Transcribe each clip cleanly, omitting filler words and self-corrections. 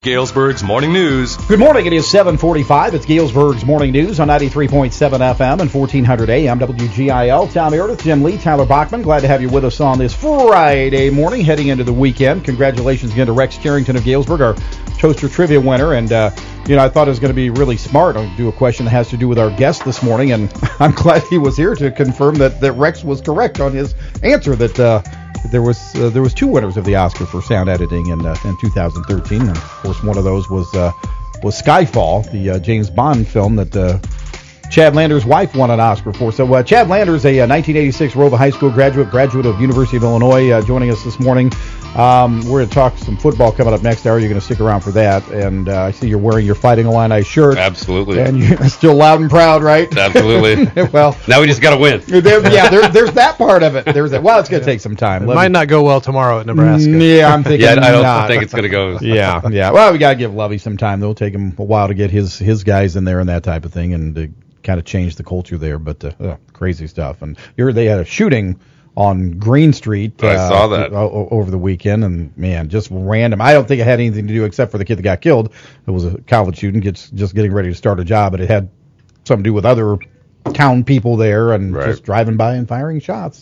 Galesburg's Morning News. Good morning. It is 7:45. It's Galesburg's Morning News on 93.7 FM and 1400 AM WGIL. Tom Meredith, Jim Lee, Tyler Bachman. Glad to have you with us on this Friday morning, heading into the weekend. Congratulations again to Rex Charrington of Galesburg, our Toaster Trivia winner. And, I thought it was going to be really smart. I'll do a question that has to do with our guest this morning, and I'm glad he was here to confirm that Rex was correct on his answer, that there was two winners of the Oscar for sound editing in 2013. And of course, one of those was Skyfall, the James Bond film that Chad Lander's wife won an Oscar for. So Chad Lander's a 1986 Rova High School graduate of University of Illinois, joining us this morning. We're going to talk some football coming up next hour. You're going to stick around for that. And I see you're wearing your Fighting Illini shirt. Absolutely. And you're still loud and proud, right? Absolutely. Well, now we just got to win. There's that part of it. Well, it's going to take some time. It might not go well tomorrow at Nebraska. Yeah, I'm thinking I don't think it's going to go. Yeah. Well, we got to give Lovey some time. It'll take him a while to get his guys in there and that type of thing, and to kind of change the culture there. But crazy stuff. And they had a shooting on Green Street. I saw that over the weekend, and man, just random. I don't think it had anything to do except for the kid that got killed. It was a college student just getting ready to start a job, but it had something to do with other town people there and just driving by and firing shots.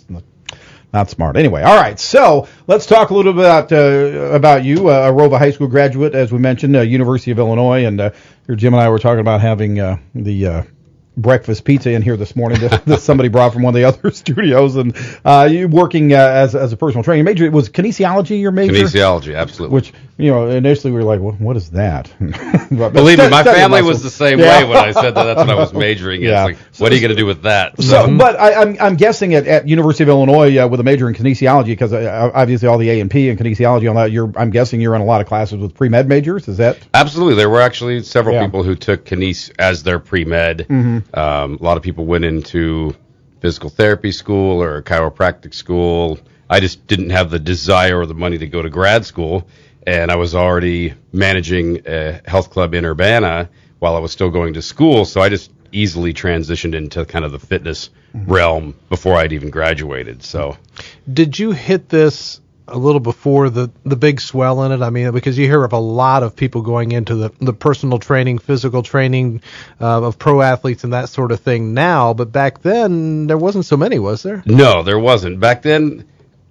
Not smart. Anyway, all right. So let's talk a little bit about you, a Rova High School graduate, as we mentioned, University of Illinois, and here Jim and I were talking about having the breakfast pizza in here this morning that somebody brought from one of the other studios, and you working as a personal trainer. Major was kinesiology your major? Kinesiology, absolutely. Which initially we were like, what is that? Believe me, my family was the same way when I said that's what I was majoring in. It's like, what are you going to do with that? But I'm guessing at University of Illinois with a major in kinesiology, because obviously all the A&P and kinesiology on that. I'm guessing you're in a lot of classes with pre-med majors. Is that? Absolutely. There were actually several people who took kines as their pre-med. Mm-hmm. A lot of people went into physical therapy school or chiropractic school. I just didn't have the desire or the money to go to grad school, and I was already managing a health club in Urbana while I was still going to school, so I just easily transitioned into kind of the fitness realm before I'd even graduated. So, did you hit this a little before the big swell in it? I mean, because you hear of a lot of people going into the personal training, physical training of pro athletes and that sort of thing now, but back then there wasn't so many, was there? No, there wasn't. Back then,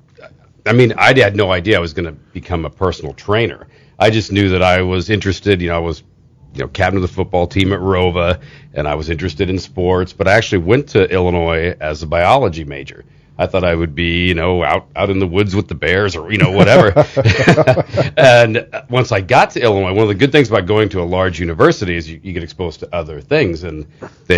I mean, I had no idea I was going to become a personal trainer. I just knew that I was interested. I was captain of the football team at Rova, and I was interested in sports, but I actually went to Illinois as a biology major. I thought I would be, out in the woods with the bears or, whatever. And once I got to Illinois, one of the good things about going to a large university is you get exposed to other things. And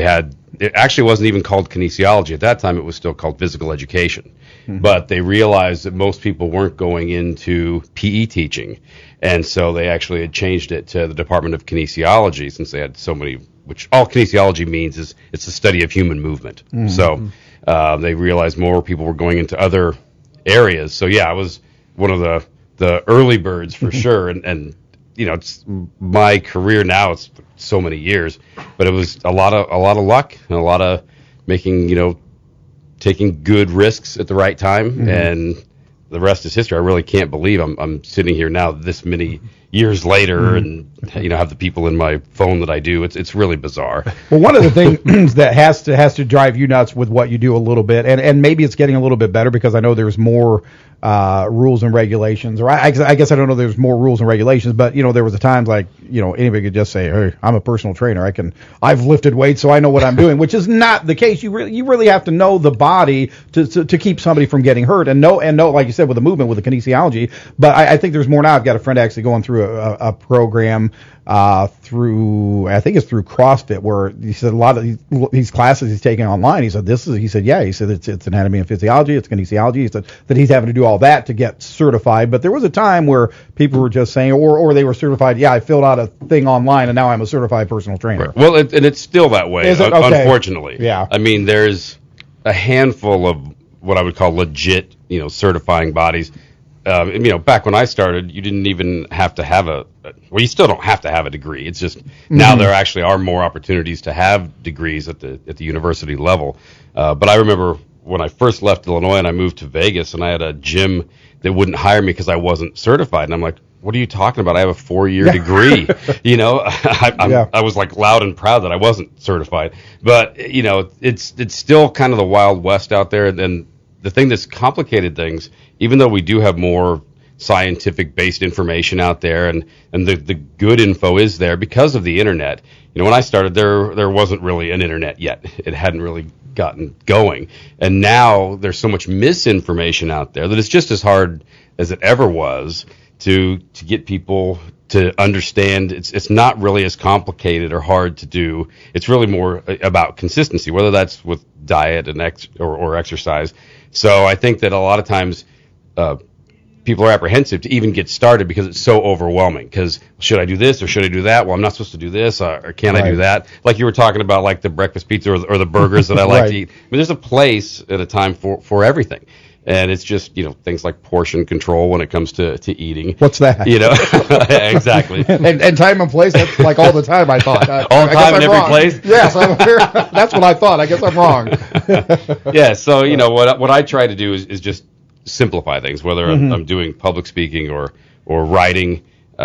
it actually wasn't even called kinesiology. At that time, it was still called physical education. Mm-hmm. But they realized that most people weren't going into PE teaching. And so they actually had changed it to the Department of Kinesiology, since they had so many, which all kinesiology means is it's the study of human movement. Mm-hmm. So they realized more people were going into other areas. So I was one of the early birds for sure. And it's my career now. It's so many years, but it was a lot of luck and a lot of making taking good risks at the right time, and the rest is history. I really can't believe I'm sitting here now this many years later, and have the people in my phone that I do. It's really bizarre. Well, one of the things that has to drive you nuts with what you do a little bit, and maybe it's getting a little bit better because I know there's more rules and regulations, or I guess I don't know there's more rules and regulations, but there was a time like anybody could just say, hey, I'm a personal trainer, I've lifted weights, so I know what I'm doing, which is not the case. You really have to know the body to keep somebody from getting hurt, and know like you said with the movement, with the kinesiology. But I think there's more now. I've got a friend actually going through a program through CrossFit, where he said a lot of these classes he's taking online. He said it's anatomy and physiology, it's kinesiology. He said that he's having to do all that to get certified. But there was a time where people were just saying, or they were certified. I filled out a thing online and now I'm a certified personal trainer. Right. Well, and it's still that way. Is it? Okay. Unfortunately. Yeah. I mean, there's a handful of what I would call legit, certifying bodies. Back when I started, you didn't even have to have you still don't have to have a degree. It's just now there actually are more opportunities to have degrees at the university level. But I remember when I first left Illinois and I moved to Vegas, and I had a gym that wouldn't hire me because I wasn't certified. And I'm like, what are you talking about? I have a 4-year degree. I was like loud and proud that I wasn't certified. But, it's still kind of the Wild West out there. And the thing that's complicated things, even though we do have more scientific-based information out there and the good info is there because of the internet. When I started, there wasn't really an internet yet. It hadn't really gotten going. And now there's so much misinformation out there that it's just as hard as it ever was to get people to understand. It's not really as complicated or hard to do. It's really more about consistency, whether that's with diet and or exercise. So I think that a lot of times people are apprehensive to even get started because it's so overwhelming. Because should I do this or should I do that? Well, I'm not supposed to do this or can I do that? Like you were talking about, like the breakfast pizza or the burgers that I like to eat. I mean, there's a place at a time for everything. And it's just, things like portion control when it comes to eating. What's that? Exactly. and time and place, that's like all the time, I thought. All the time in every place? Yes, that's what I thought. I guess I'm wrong. Yeah, so, what I try to do is just simplify things, whether I'm doing public speaking or writing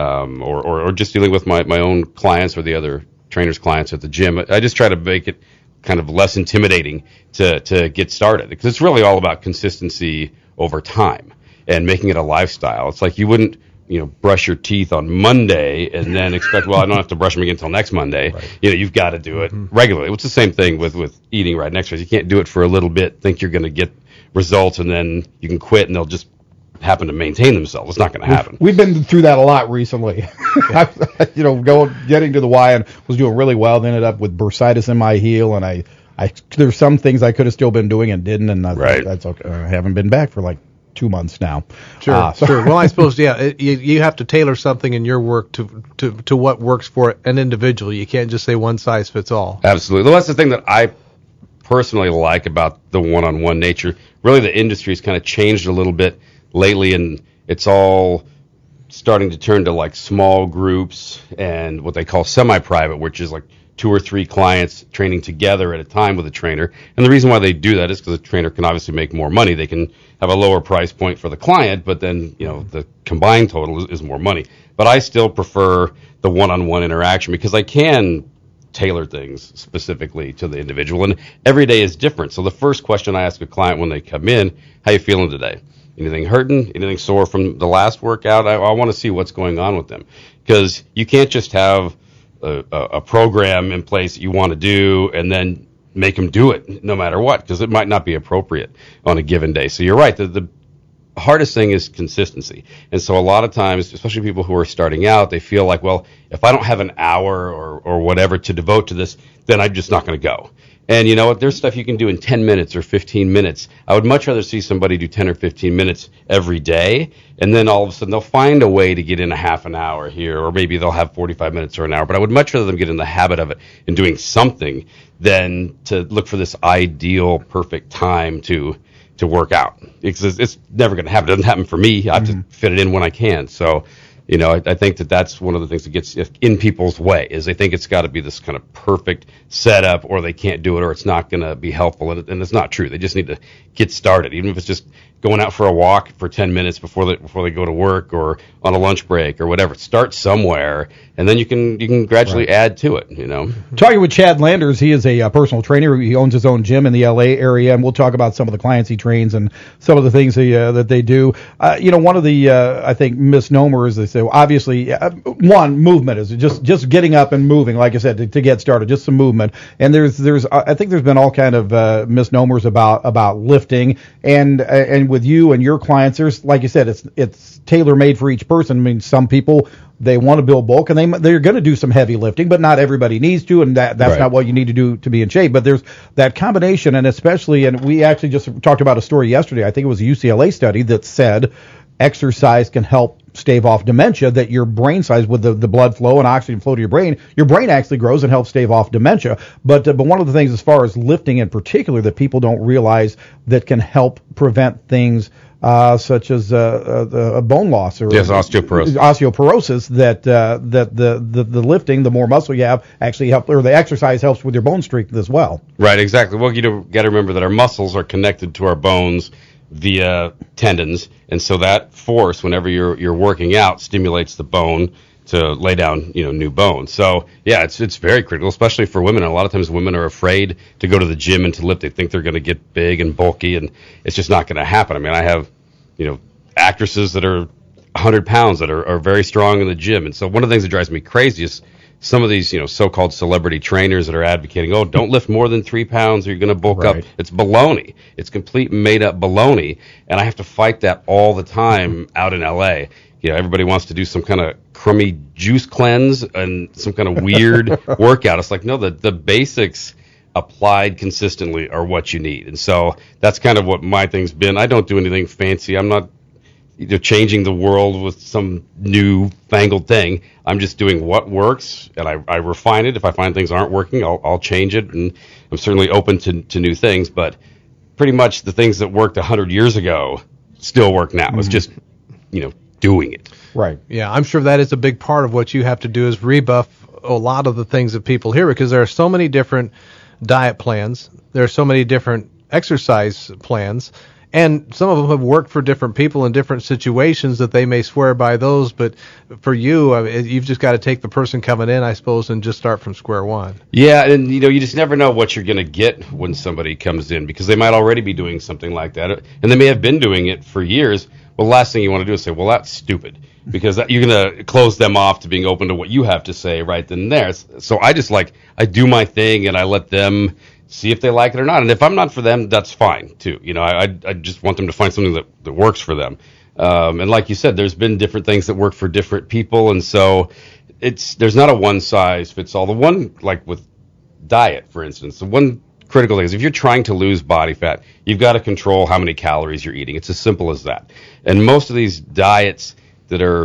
or just dealing with my own clients or the other trainers' clients at the gym. I just try to make it kind of less intimidating to get started, because it's really all about consistency over time and making it a lifestyle. It's like you wouldn't brush your teeth on Monday and then expect, well, I don't have to brush them again until next Monday. Right. You've got to do it regularly. It's the same thing with eating right next to us. You can't do it for a little bit, think you're going to get results, and then you can quit and they'll just happen to maintain themselves. It's not going to happen. We've been through that a lot recently. Getting to the Y and was doing really well. Then ended up with bursitis in my heel, and I there's some things I could have still been doing and didn't, and that's okay. I haven't been back for like 2 months now. Sure. Well, I suppose you have to tailor something in your work to what works for an individual. You can't just say one size fits all. Absolutely. Well, that's the thing that I personally like about the one-on-one nature. Really, the industry's kind of changed a little bit lately, and it's all starting to turn to like small groups and what they call semi-private, which is like 2 or 3 clients training together at a time with a trainer. And the reason why they do that is because the trainer can obviously make more money. They can have a lower price point for the client, but then the combined total is more money. But I still prefer the one-on-one interaction because I can tailor things specifically to the individual, and every day is different. So the first question I ask a client when they come in, how you feeling today? Anything hurting? Anything sore from the last workout? I want to see what's going on with them, because you can't just have a program in place that you want to do and then make them do it no matter what, because it might not be appropriate on a given day. So you're right. The hardest thing is consistency. And so a lot of times, especially people who are starting out, they feel like, well, if I don't have an hour or whatever to devote to this, then I'm just not going to go. And you know what? There's stuff you can do in 10 minutes or 15 minutes. I would much rather see somebody do 10 or 15 minutes every day, and then all of a sudden they'll find a way to get in a half an hour here, or maybe they'll have 45 minutes or an hour. But I would much rather them get in the habit of it and doing something than to look for this ideal, perfect time to work out. It's never going to happen. It doesn't happen for me. I have to fit it in when I can. So, I think that's one of the things that gets in people's way, is they think it's got to be this kind of perfect setup, or they can't do it, or it's not going to be helpful. And it's not true. They just need to get started, even if it's just going out for a walk for 10 minutes before they go to work or on a lunch break or whatever. Start somewhere, and then you can gradually add to it. Talking with Chad Landers, he is a personal trainer. He owns his own gym in the LA area, and we'll talk about some of the clients he trains and some of the things that they do. One of the I think misnomers, they say, well, obviously, one, movement is just getting up and moving. Like I said, to get started, just some movement. And there's I think there's been all kind of misnomers about lifting, and with you and your clients, there's, like you said, it's tailor made for each person. I mean, some people, they want to build bulk, and they're going to do some heavy lifting, but not everybody needs to, and that's right. Not what you need to do to be in shape. But there's that combination, and especially, and we actually just talked about a story yesterday. I think it was a UCLA study that said exercise can help stave off dementia, that your brain size, with the blood flow and oxygen flow to your brain actually grows and helps stave off dementia. But one of the things, as far as lifting in particular, that people don't realize that can help prevent things such as bone loss or osteoporosis, that the lifting, the more muscle you have, actually help, or the exercise helps with your bone strength as well. Right, exactly. Well, you got to remember that our muscles are connected to our bones via tendons, and so that force, whenever you're working out, stimulates the bone to lay down, new bone. So yeah, it's very critical, especially for women. And a lot of times women are afraid to go to the gym and to lift. They think they're going to get big and bulky, and it's just not going to happen. I mean, I have, actresses that are 100 pounds that are very strong in the gym. And so one of the things that drives me crazy is some of these, so-called celebrity trainers that are advocating, oh, don't lift more than 3 pounds or you're going to bulk up. It's baloney. It's complete made-up baloney, and I have to fight that all the time out in L.A. Everybody wants to do some kind of crummy juice cleanse and some kind of weird workout. It's like, no, the basics applied consistently are what you need. And so that's kind of what my thing's been. I don't do anything fancy. I'm not changing the world with some new fangled thing. I'm just doing what works, and I refine it. If I find things aren't working, I'll change it, and I'm certainly open to new things. But pretty much the things that worked 100 years ago still work now. It's just, doing it. Right. Yeah, I'm sure that is a big part of what you have to do is rebuff a lot of the things that people hear, because there are so many different diet plans. There are so many different exercise plans. And some of them have worked for different people in different situations that they may swear by those. But for you, you've just got to take the person coming in, I suppose, and just start from square one. Yeah, and you just never know what you're going to get when somebody comes in, because they might already be doing something like that, and they may have been doing it for years. Well, the last thing you want to do is say, well, that's stupid, because you're going to close them off to being open to what you have to say right then and there. So I I do my thing, and I let them see if they like it or not. And if I'm not for them, that's fine too. I just want them to find something that works for them. And like you said, there's been different things that work for different people. And so there's not a one size fits all. The one, like with diet, for instance, the one critical thing is if you're trying to lose body fat, you've got to control how many calories you're eating. It's as simple as that. And most of these diets that are,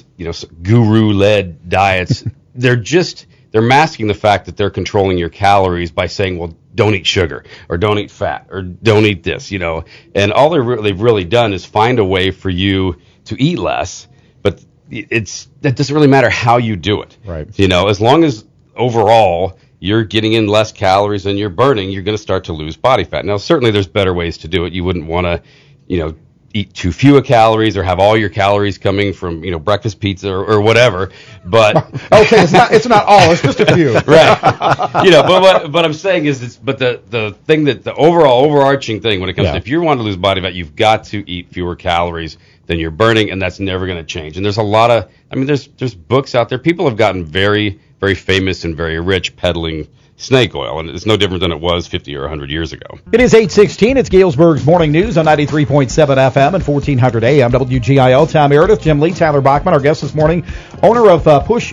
guru-led diets, they're masking the fact that they're controlling your calories by saying, well, don't eat sugar, or don't eat fat, or don't eat this, And all they've really done is find a way for you to eat less, but that doesn't really matter how you do it. Right. As long as overall you're getting in less calories than you're burning, you're going to start to lose body fat. Now, certainly there's better ways to do it. You wouldn't want to, eat too few calories or have all your calories coming from, breakfast pizza or whatever. But okay, it's not all, it's just a few. Right. But what I'm saying is the thing that the overarching thing when it comes to if you want to lose body fat, you've got to eat fewer calories than you're burning, and that's never going to change. And there's a lot of, there's books out there. People have gotten very, very famous and very rich peddling snake oil, and it's no different than it was 50 or 100 years ago. It is 8:16. It's Galesburg's Morning News on 93.7 FM and 1400 AM WGIL. Tom Meredith, Jim Lee, Tyler Bachman, our guest this morning, owner of Push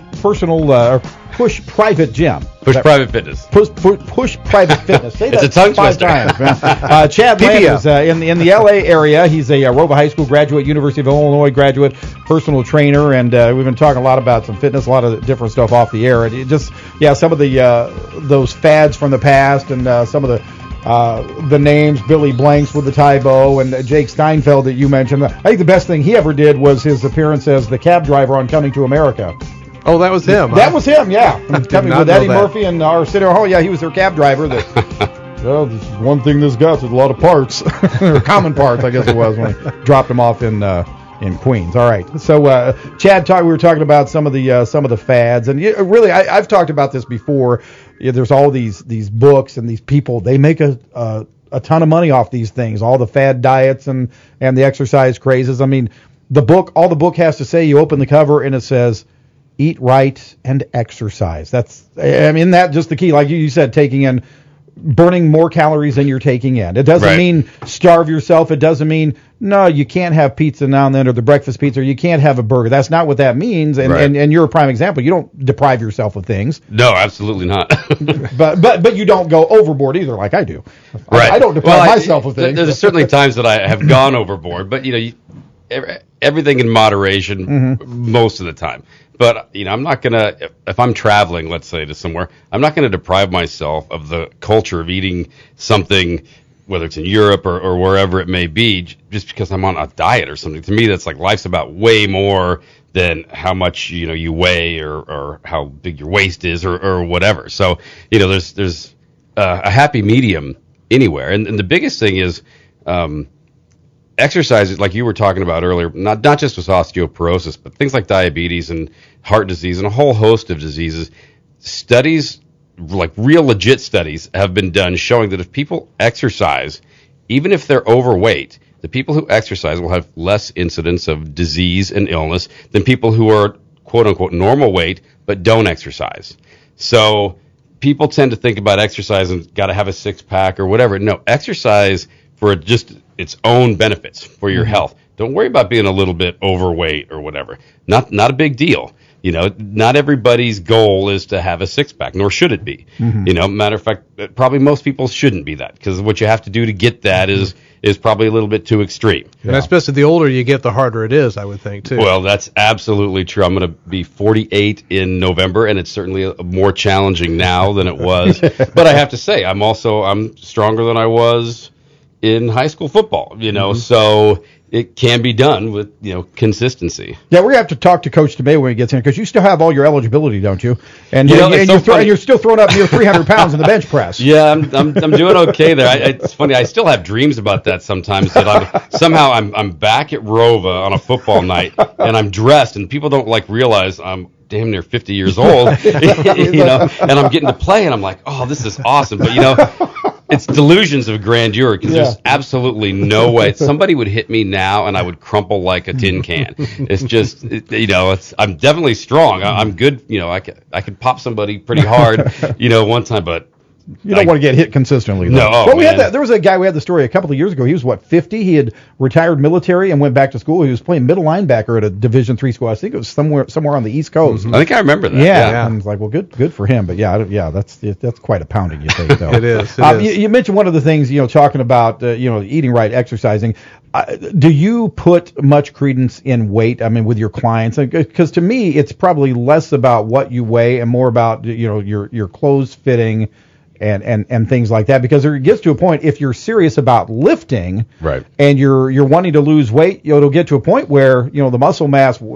Private Gym. Push Private Fitness. Push Private Fitness. Say it's that a tongue 5 twister. times, man. Chad Land is in the L.A. area. He's a ROVA High School graduate, University of Illinois graduate, personal trainer, and we've been talking a lot about some fitness, a lot of different stuff off the air. And it just, some of the those fads from the past, and some of the names, Billy Blanks with the Tybo, and Jake Steinfeld that you mentioned. I think the best thing he ever did was his appearance as the cab driver on Coming to America. Oh, that was him. That was him, yeah. Coming with Eddie Murphy and Arsenio Hall. Yeah, he was their cab driver. Well, this one thing this got is a lot of parts, or common parts, I guess it was, when he dropped him off in Queens. All right. So, Chad, we were talking about some of the fads, and really, I've talked about this before. There's all these books and these people. They make a ton of money off these things, all the fad diets and the exercise crazes. I mean, all the book has to say, you open the cover and it says, eat right and exercise. That just the key. Like you said, burning more calories than you're taking in. It doesn't mean starve yourself. It doesn't mean, no, you can't have pizza now and then, or the breakfast pizza, or you can't have a burger. That's not what that means. And you're a prime example. You don't deprive yourself of things. No, absolutely not. but you don't go overboard either, like I do. Right. I don't deprive myself of things. There's certainly times that I have gone overboard, but everything in moderation most of the time. But, I'm not going to, if I'm traveling, let's say, to somewhere, I'm not going to deprive myself of the culture of eating something, whether it's in Europe or wherever it may be, just because I'm on a diet or something. To me, that's like life's about way more than how much, you weigh or how big your waist is or whatever. So, there's a happy medium anywhere. And the biggest thing is, exercise, like you were talking about earlier, not just with osteoporosis, but things like diabetes and heart disease and a whole host of diseases. Studies, like real legit studies, have been done showing that if people exercise, even if they're overweight, the people who exercise will have less incidence of disease and illness than people who are quote unquote normal weight but don't exercise. So people tend to think about exercise and got to have a six pack or whatever. No, exercise for just its own benefits for your health. Don't worry about being a little bit overweight or whatever. Not a big deal. You know, not everybody's goal is to have a six-pack, nor should it be. You know, matter of fact, probably most people shouldn't be that, because what you have to do to get that is probably a little bit too extreme. And especially the older you get, the harder it is, I would think, too. Well, that's absolutely true. I'm going to be 48 in November, and it's certainly more challenging now than it was. But I have to say, I'm stronger than I was in high school football, you know, so it can be done with, you know, consistency. Yeah, we're going to have to talk to Coach DeMay when he gets in, because you still have all your eligibility, don't you? And, You know, and you're still throwing up near 300 pounds in the bench press. Yeah, I'm doing okay there. It's funny. I still have dreams about that sometimes. That I'm back at Rova on a football night, and I'm dressed, and people don't realize I'm damn near 50 years old, you know, and I'm getting to play, and I'm like, oh, this is awesome. But you know, it's delusions of grandeur, because there's absolutely no way somebody would hit me now and I would crumple like a tin can. It's just, you know, I'm definitely strong. I'm good. You know, I could pop somebody pretty hard, you know, one time, but you don't want to get hit consistently, though. No, well, we had that. There was a guy, we had the story a couple of years ago. He was 50? He had retired military and went back to school. He was playing middle linebacker at a Division III school. I think it was somewhere on the East Coast. I think I remember that. Yeah. And I was like, well, good for him. But that's quite a pounding, you think, though. It is. You mentioned one of the things, you know, talking about eating right, exercising. Do you put much credence in weight? I mean, with your clients, because to me, it's probably less about what you weigh and more about, you know, your clothes fitting and things like that, because it gets to a point, if you're serious about lifting, right, and you're wanting to lose weight, it'll get to a point where, you know, the muscle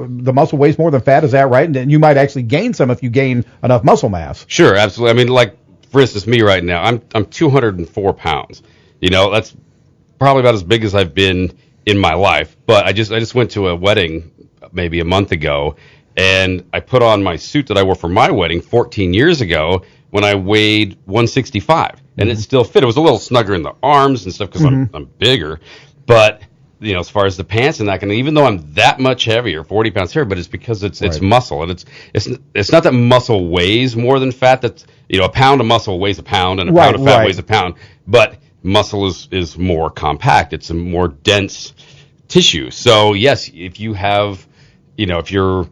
weighs more than fat. Is that right? And then you might actually gain some if you gain enough muscle mass. Sure, absolutely. I mean, like, for instance, me right now, I'm 204 pounds. You know, that's probably about as big as I've been in my life. But I just went to a wedding maybe a month ago, and I put on my suit that I wore for my wedding 14 years ago when I weighed 165, and it still fit. It was a little snugger in the arms and stuff because I'm bigger, but you know, as far as the pants and that, and even though I'm that much heavier, 40 pounds heavier, but it's because it's muscle, and it's not that muscle weighs more than fat. That's, you know, a pound of muscle weighs a pound, and a pound of fat weighs a pound, but muscle is more compact. It's a more dense tissue. So yes, if you have, you know, if you're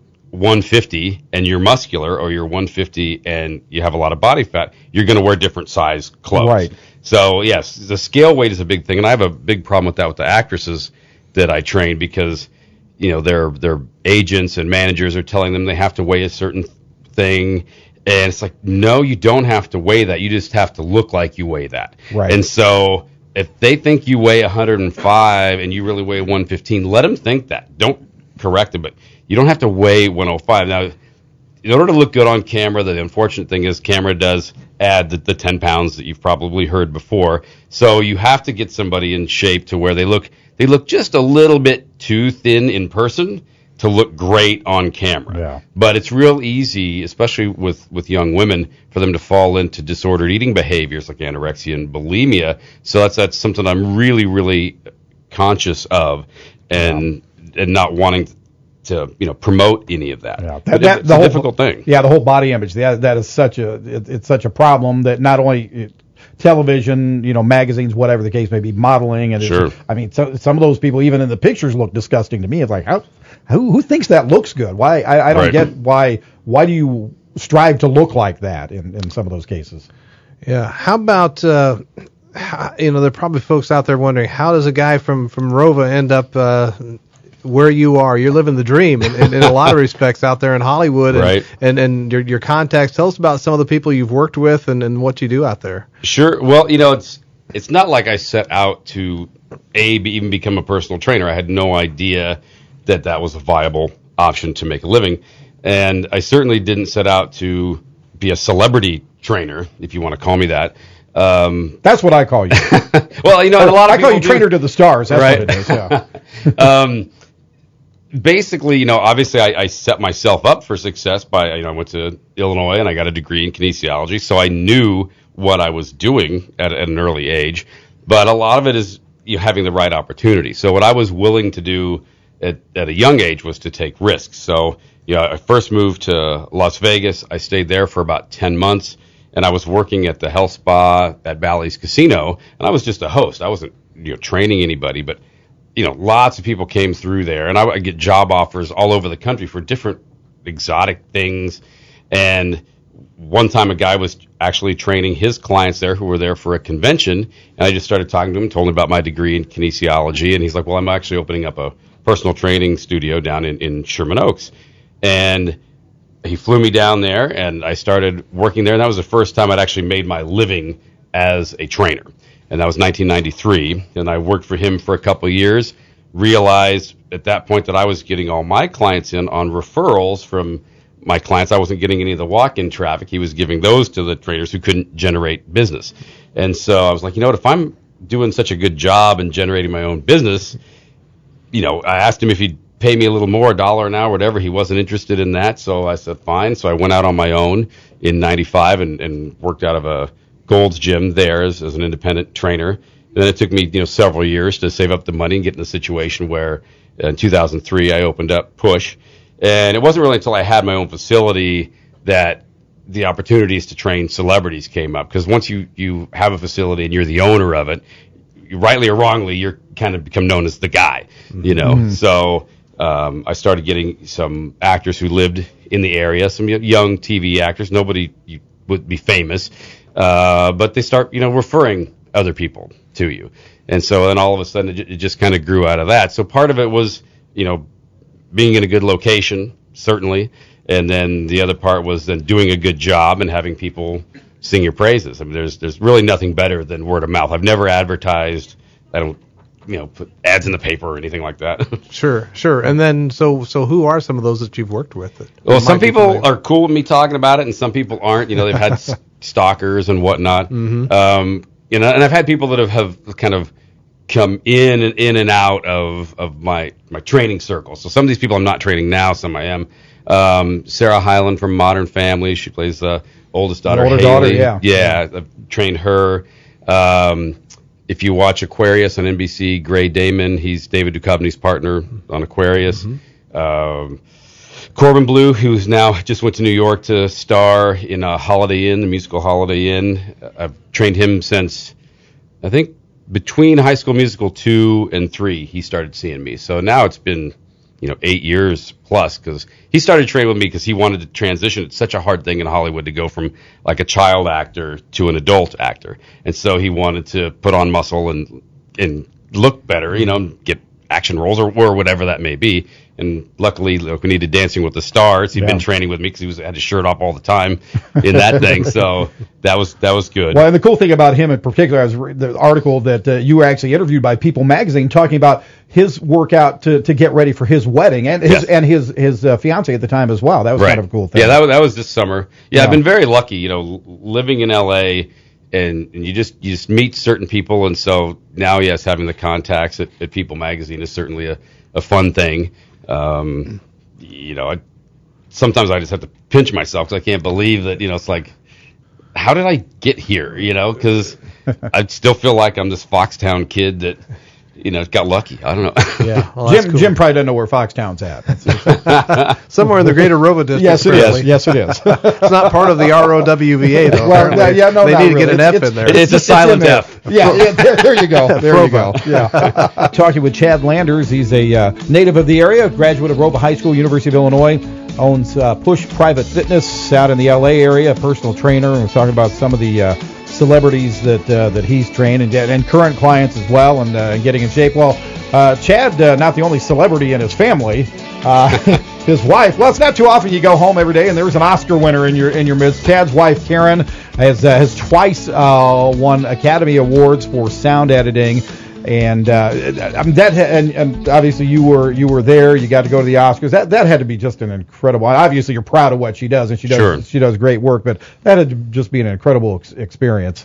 150 and you're muscular, or you're 150 and you have a lot of body fat, you're going to wear different size clothes. Right. So yes, the scale weight is a big thing, and I have a big problem with that with the actresses that I train, because, you know, their agents and managers are telling them they have to weigh a certain thing, and it's like, no, you don't have to weigh that. You just have to look like you weigh that. Right. And so if they think you weigh 105 and you really weigh 115, let them think that. Don't correct them, but you don't have to weigh 105. Now, in order to look good on camera, the unfortunate thing is camera does add the 10 pounds that you've probably heard before. So you have to get somebody in shape to where they look just a little bit too thin in person to look great on camera. Yeah. But it's real easy, especially with young women, for them to fall into disordered eating behaviors like anorexia and bulimia. So that's something I'm really, really conscious of, and not wanting to, you know, promote any of that. Yeah, it's a difficult thing. Yeah, the whole body image. That is such a problem that not only television, you know, magazines, whatever the case may be, modeling, and sure. I mean, some of those people, even in the pictures, look disgusting to me. It's like, who thinks that looks good? Why I don't get why do you strive to look like that in some of those cases? Yeah. How about you know, there are probably folks out there wondering, how does a guy from Rova end up where you are? You're living the dream in a lot of respects out there in Hollywood, and your contacts. Tell us about some of the people you've worked with and what you do out there. Sure. Well, you know, it's not like I set out to even become a personal trainer. I had no idea that was a viable option to make a living, and I certainly didn't set out to be a celebrity trainer, if you want to call me that. That's what I call you. Well, and a lot of I call people you trainer to the stars. That's right? what it is. Yeah. Basically, obviously I set myself up for success by, I went to Illinois and I got a degree in kinesiology, so I knew what I was doing at an early age. But a lot of it is having the right opportunity. So what I was willing to do at a young age was to take risks. So, I first moved to Las Vegas. I stayed there for about 10 months, and I was working at the health spa at Bally's Casino, and I was just a host. I wasn't, training anybody, but lots of people came through there, and I would get job offers all over the country for different exotic things. And one time a guy was actually training his clients there who were there for a convention, and I just started talking to him, told him about my degree in kinesiology, and he's like, well, I'm actually opening up a personal training studio down in Sherman Oaks. And he flew me down there, and I started working there, and that was the first time I'd actually made my living as a trainer. And that was 1993, and I worked for him for a couple of years, realized at that point that I was getting all my clients in on referrals from my clients. I wasn't getting any of the walk-in traffic. He was giving those to the trainers who couldn't generate business. And so I was like, if I'm doing such a good job in generating my own business, I asked him if he'd pay me a little more, $1 an hour, whatever. He wasn't interested in that, so I said, fine. So I went out on my own in 95 and worked out of a Gold's Gym there as an independent trainer. And then it took me, several years to save up the money and get in a situation where in 2003 I opened up Push. And it wasn't really until I had my own facility that the opportunities to train celebrities came up. Because once you have a facility and you're the owner of it, rightly or wrongly, you're kind of become known as the guy, Mm-hmm. So I started getting some actors who lived in the area, some young TV actors. Nobody would be famous. But they start, referring other people to you. And so then all of a sudden it just kind of grew out of that. So part of it was, being in a good location, certainly. And then the other part was then doing a good job and having people sing your praises. I mean, there's really nothing better than word of mouth. I've never advertised. I don't, put ads in the paper or anything like that. Sure. And then, so who are some of those that you've worked with? Well, some people are cool with me talking about it, and some people aren't. They've had stalkers and whatnot. Mm-hmm. And I've had people that have kind of come in and out of my training circle. So some of these people I'm not training now, some I am. Sarah Hyland from Modern Family, she plays the oldest daughter, older Haley. Daughter, yeah. I've trained her. If you watch Aquarius on NBC, Gray Damon, he's David Duchovny's partner on Aquarius. Mm-hmm. Corbin Bleu, who's now just went to New York to star in Holiday Inn, the musical Holiday Inn. I've trained him since, I think, between High School Musical 2 and 3, he started seeing me. So now it's been, 8 years plus, because he started training with me because he wanted to transition. It's such a hard thing in Hollywood to go from like a child actor to an adult actor. And so he wanted to put on muscle and look better, get action roles or whatever that may be. And luckily, we needed Dancing with the Stars. He'd been training with me because he had his shirt off all the time in that thing. So that was good. Well, and the cool thing about him in particular, I was the article that you were actually interviewed by People Magazine talking about his workout to get ready for his wedding and his fiance at the time as well. That was kind of a cool thing. Yeah, that was this summer. Yeah, I've been very lucky, living in L.A. and you just meet certain people, and so now having the contacts at People Magazine is certainly a fun thing. Sometimes I just have to pinch myself because I can't believe that, it's like, how did I get here? Because I still feel like I'm this Foxtown kid that, got lucky. I don't know. Yeah. Well, Jim probably doesn't know where Foxtown's at. Somewhere in the greater ROWA district. Yes, it is. Yes, it is. It's not part of the ROWVA, though. Well, they need really. to get an F in there. It's a silent F. Yeah, there you go. There you go. Yeah. Talking with Chad Landers. He's a native of the area, graduate of ROWA High School, University of Illinois. Owns Push Private Fitness out in the L.A. area, personal trainer. And we're talking about some of the celebrities that he's trained and current clients as well, and getting in shape. Well, Chad, not the only celebrity in his family. His wife. Well, it's not too often you go home every day and there's an Oscar winner in your midst. Chad's wife, Karen, has twice won Academy Awards for sound editing. And and obviously you were there. You got to go to the Oscars. That had to be just an incredible. Obviously you're proud of what she does, and she does great work. But that had to just be an incredible experience.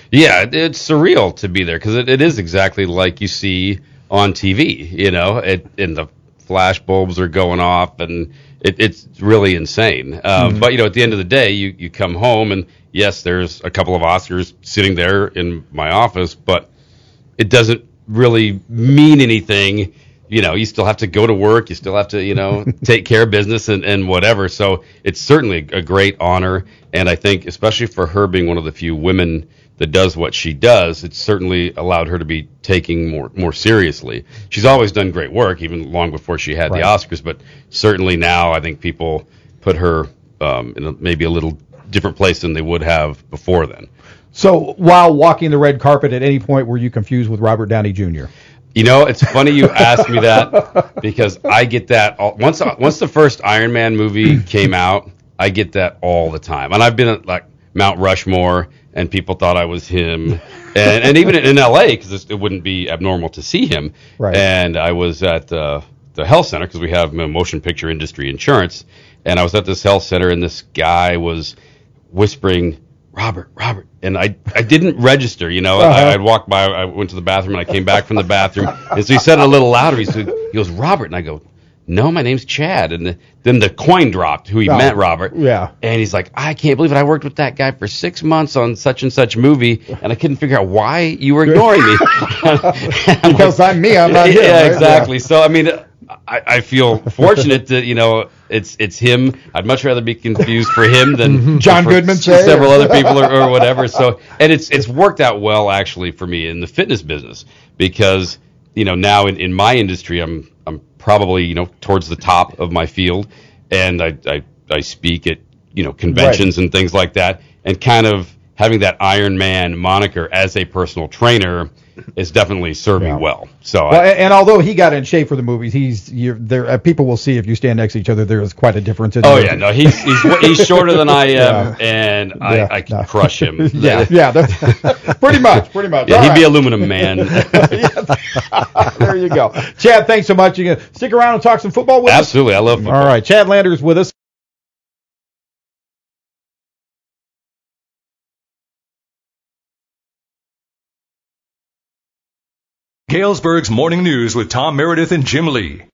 Yeah, it's surreal to be there because it is exactly like you see on TV. And the flash bulbs are going off, and it's really insane. But at the end of the day, you come home, and yes, there's a couple of Oscars sitting there in my office, but it doesn't really mean anything. You still have to go to work. You still have to, take care of business and whatever. So it's certainly a great honor. And I think, especially for her being one of the few women that does what she does, it's certainly allowed her to be taking more seriously. She's always done great work, even long before she had the Oscars. But certainly now, I think people put her in maybe a little different place than they would have before then. So while walking the red carpet, at any point were you confused with Robert Downey Jr.? It's funny you ask me that because I get that once the first Iron Man movie came out, I get that all the time. And I've been at like Mount Rushmore, and people thought I was him, and even in LA because it wouldn't be abnormal to see him. Right. And I was at the health center because we have motion picture industry insurance, and I was at this health center, and this guy was whispering, Robert, and I didn't register, I'd walked by, I went to the bathroom, and I came back from the bathroom, and so he said it a little louder, he goes, Robert, and I go, no, my name's Chad, and then the coin dropped, who he meant Robert, and he's like, I can't believe it, I worked with that guy for 6 months on such and such movie, and I couldn't figure out why you were ignoring me. Because I'm me, I'm not him. Yeah, right? exactly, so I mean, I feel fortunate that it's him. I'd much rather be confused for him than John Goodman, several other people or whatever. So, and it's worked out well actually for me in the fitness business because now in my industry I'm probably towards the top of my field, and I speak at conventions and things like that, and kind of having that Iron Man moniker as a personal trainer has definitely served me well. So, and although he got in shape for the movies, there people will see if you stand next to each other, there is quite a difference. He's shorter than I am, and I can crush him. Pretty much. Yeah, he'd be aluminum man. There you go, Chad. Thanks so much. You gonna stick around and talk some football with us? Absolutely, I love football. All right, Chad Landers with us. Galesburg's Morning News with Tom Meredith and Jim Lee.